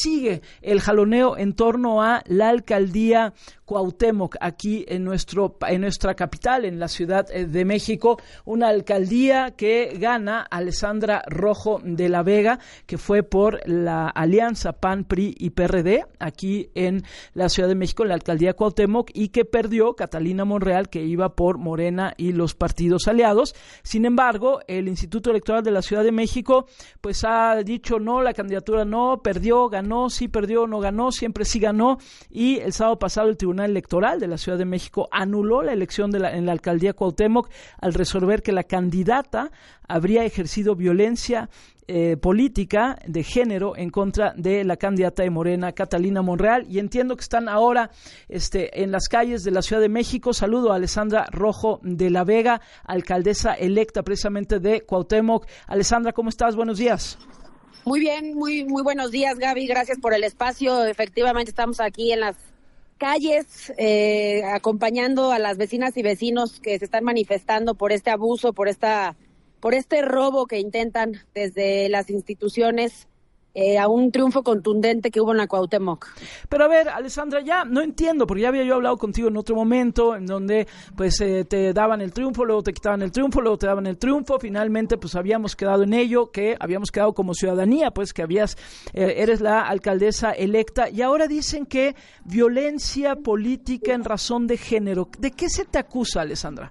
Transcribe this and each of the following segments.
sigue el jaloneo en torno a la alcaldía Cuauhtémoc aquí en nuestra capital, en la Ciudad de México, una alcaldía que gana Alessandra Rojo de la Vega, que fue por la alianza PAN, PRI y PRD aquí en la Ciudad de México, en la alcaldía Cuauhtémoc, y que perdió Catalina Monreal, que iba por Morena y los partidos aliados. Sin embargo, el Instituto Electoral de la Ciudad de México pues ha dicho no, la candidatura no, perdió, ganó, sí perdió, no ganó, siempre sí ganó, y el sábado pasado el Tribunal Electoral de la Ciudad de México anuló la elección en la alcaldía Cuauhtémoc al resolver que la candidata habría ejercido violencia política de género en contra de la candidata de Morena, Catalina Monreal, y entiendo que están ahora en las calles de la Ciudad de México. Saludo a Alessandra Rojo de la Vega, alcaldesa electa precisamente de Cuauhtémoc. Alessandra, ¿cómo estás? Buenos días. Muy bien, muy buenos días, Gaby, gracias por el espacio. Efectivamente estamos aquí en las calles acompañando a las vecinas y vecinos que se están manifestando por este abuso, por este robo que intentan desde las instituciones a un triunfo contundente que hubo en la Cuauhtémoc. Pero a ver, Alessandra, ya no entiendo, porque ya había yo hablado contigo en otro momento, en donde pues te daban el triunfo, luego te quitaban el triunfo, luego te daban el triunfo, finalmente pues habíamos quedado en ello, que habíamos quedado como ciudadanía, pues que eres la alcaldesa electa, y ahora dicen que violencia política en razón de género. ¿De qué se te acusa, Alessandra?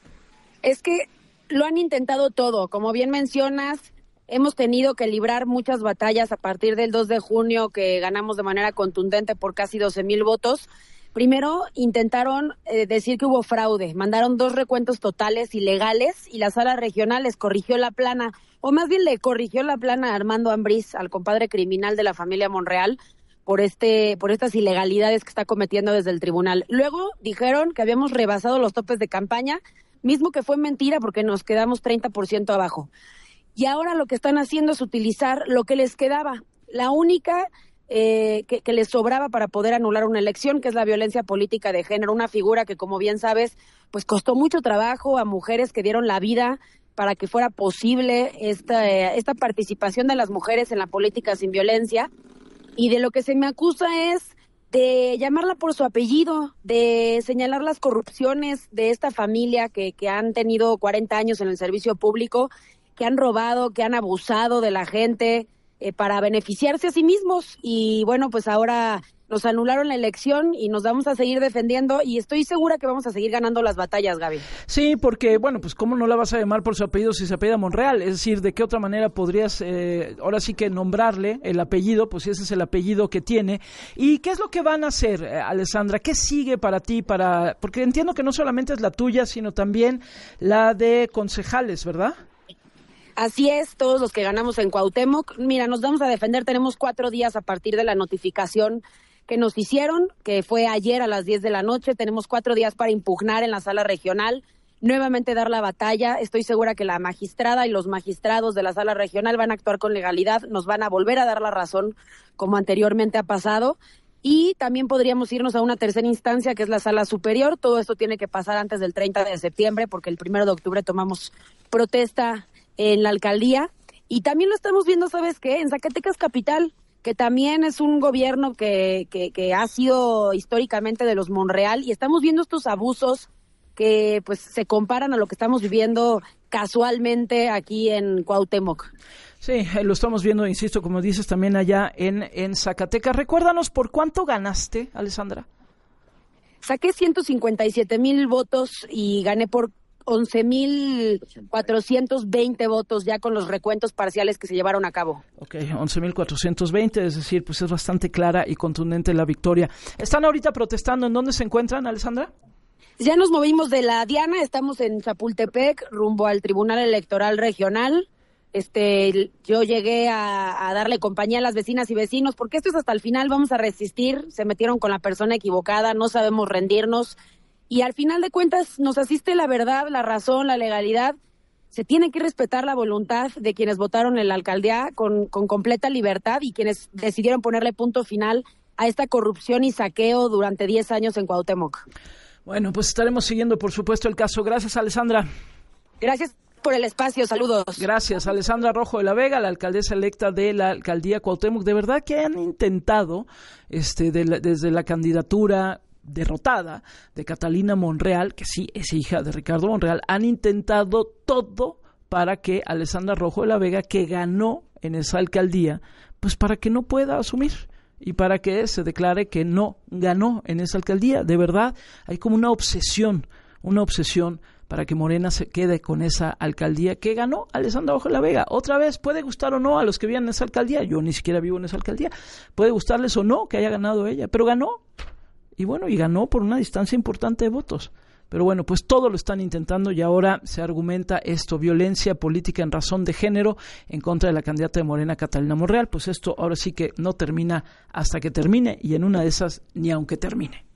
Es que lo han intentado todo, como bien mencionas. Hemos tenido que librar muchas batallas a partir del 2 de junio, que ganamos de manera contundente por casi 12,000 votos. Primero intentaron decir que hubo fraude, mandaron 2 recuentos totales ilegales y la sala regional les corrigió la plana, o más bien le corrigió la plana a Armando Ambriz, al compadre criminal de la familia Monreal, por estas ilegalidades que está cometiendo desde el tribunal. Luego dijeron que habíamos rebasado los topes de campaña, mismo que fue mentira porque nos quedamos 30% abajo. Y ahora lo que están haciendo es utilizar lo que les quedaba, la única que les sobraba para poder anular una elección, que es la violencia política de género, una figura que, como bien sabes, pues costó mucho trabajo a mujeres que dieron la vida para que fuera posible esta participación de las mujeres en la política sin violencia. Y de lo que se me acusa es de llamarla por su apellido, de señalar las corrupciones de esta familia que han tenido 40 años en el servicio público, que han robado, que han abusado de la gente para beneficiarse a sí mismos. Y bueno, pues ahora nos anularon la elección y nos vamos a seguir defendiendo, y estoy segura que vamos a seguir ganando las batallas, Gaby. Sí, porque, bueno, pues ¿cómo no la vas a llamar por su apellido si se apellida Monreal? Es decir, ¿de qué otra manera podrías ahora sí que nombrarle el apellido? Pues ese es el apellido que tiene. ¿Y qué es lo que van a hacer, Alessandra? ¿Qué sigue para ti? Porque entiendo que no solamente es la tuya, sino también la de concejales, ¿verdad? Así es, todos los que ganamos en Cuauhtémoc. Mira, nos vamos a defender, tenemos 4 días a partir de la notificación que nos hicieron, que fue ayer a las 10 de la noche. Tenemos 4 días para impugnar en la sala regional, nuevamente dar la batalla. Estoy segura que la magistrada y los magistrados de la sala regional van a actuar con legalidad, nos van a volver a dar la razón, como anteriormente ha pasado. Y también podríamos irnos a una tercera instancia, que es la sala superior. Todo esto tiene que pasar antes del 30 de septiembre, porque el 1 de octubre tomamos protesta en la alcaldía. Y también lo estamos viendo, ¿sabes qué? En Zacatecas Capital, que también es un gobierno que ha sido históricamente de los Monreal, y estamos viendo estos abusos que pues se comparan a lo que estamos viviendo casualmente aquí en Cuauhtémoc. Sí, lo estamos viendo, insisto, como dices, también allá en Zacatecas. Recuérdanos, ¿por cuánto ganaste, Alessandra? Saqué 157,000 votos y gané por 11,420 votos ya con los recuentos parciales que se llevaron a cabo. Ok, 11,420, es decir, pues es bastante clara y contundente la victoria. ¿Están ahorita protestando? ¿En dónde se encuentran, Alessandra? Ya nos movimos de la Diana, estamos en Chapultepec, rumbo al Tribunal Electoral Regional. Yo llegué a darle compañía a las vecinas y vecinos, porque esto es hasta el final, vamos a resistir. Se metieron con la persona equivocada, no sabemos rendirnos. Y al final de cuentas nos asiste la verdad, la razón, la legalidad. Se tiene que respetar la voluntad de quienes votaron en la alcaldía con completa libertad, y quienes decidieron ponerle punto final a esta corrupción y saqueo durante 10 años en Cuauhtémoc. Bueno, pues estaremos siguiendo, por supuesto, el caso. Gracias, Alessandra. Gracias. por el espacio, saludos. Gracias, Alessandra Rojo de la Vega, la alcaldesa electa de la alcaldía Cuauhtémoc. De verdad que han intentado, desde la candidatura derrotada de Catalina Monreal, que sí es hija de Ricardo Monreal, han intentado todo para que Alessandra Rojo de la Vega, que ganó en esa alcaldía, pues para que no pueda asumir y para que se declare que no ganó en esa alcaldía. De verdad, hay como una obsesión para que Morena se quede con esa alcaldía que ganó Alessandra Rojo de la Vega. Otra vez, puede gustar o no a los que vivan en esa alcaldía, yo ni siquiera vivo en esa alcaldía, puede gustarles o no que haya ganado ella, pero ganó. Y bueno, y ganó por una distancia importante de votos. Pero bueno, pues todo lo están intentando y ahora se argumenta esto, violencia política en razón de género en contra de la candidata de Morena, Catalina Monreal. Pues esto ahora sí que no termina hasta que termine y en una de esas ni aunque termine.